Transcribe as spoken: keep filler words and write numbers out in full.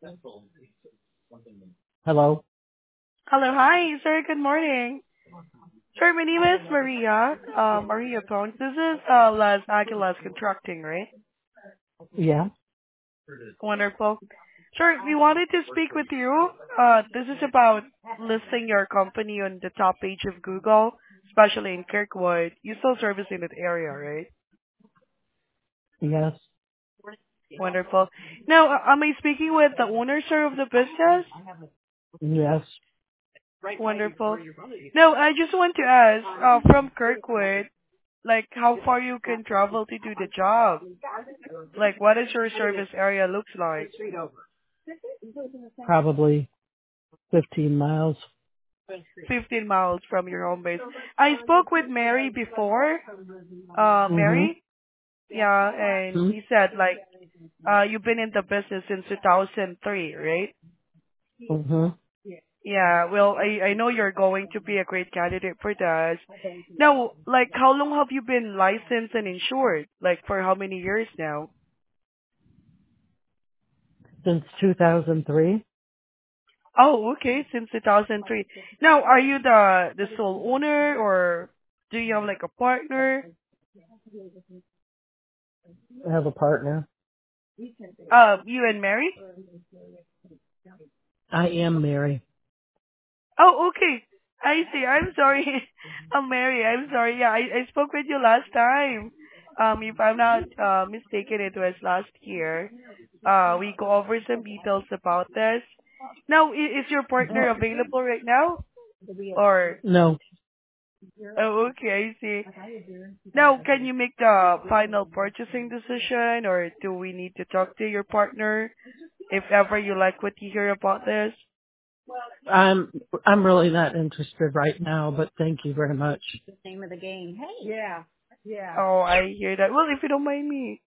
Hello? Hello, hi, sir. Good morning. Sir, my name is Maria. Uh, Maria Pones. This is uh, Las Aguilas Contracting, right? Yeah. Wonderful. Sir, we wanted to speak with you. Uh, this is about listing your company on the top page of Google, especially in Kirkwood. You still servicing that area, right? Yes. Wonderful. Now, uh, am I speaking with the owner, sir, of the business? Yes. Wonderful. No, I just want to ask, uh, from Kirkwood, like how far you can travel to do the job? Like, what is your service area looks like? Probably fifteen miles. fifteen miles from your home base. I spoke with Mary before. Uh, Mm-hmm. Mary? Yeah, and Hmm? he said like, uh, you've been in the business since two thousand three, right? Mm-hmm. Yeah, well, I, I know you're going to be a great candidate for that. Now, like, how long have you been licensed and insured? Like, for how many years now? Since two thousand three, Oh, okay, since two thousand three. Now, are you the the sole owner, or do you have like a partner? I have a partner. Uh, you and Mary? I am Mary. Oh, okay. I see. I'm sorry. I'm Mary. I'm sorry. Yeah, I, I spoke with you last time. Um, if I'm not uh, mistaken, it was last year. Uh, we go over some details about this. Now, i- is your partner available right now? Or, No. oh, okay, I see. Now, can you make the final purchasing decision, or do we need to talk to your partner if ever you like what you hear about this? I'm I'm really not interested right now, but thank you very much. Oh, I hear that. Well, if you don't mind me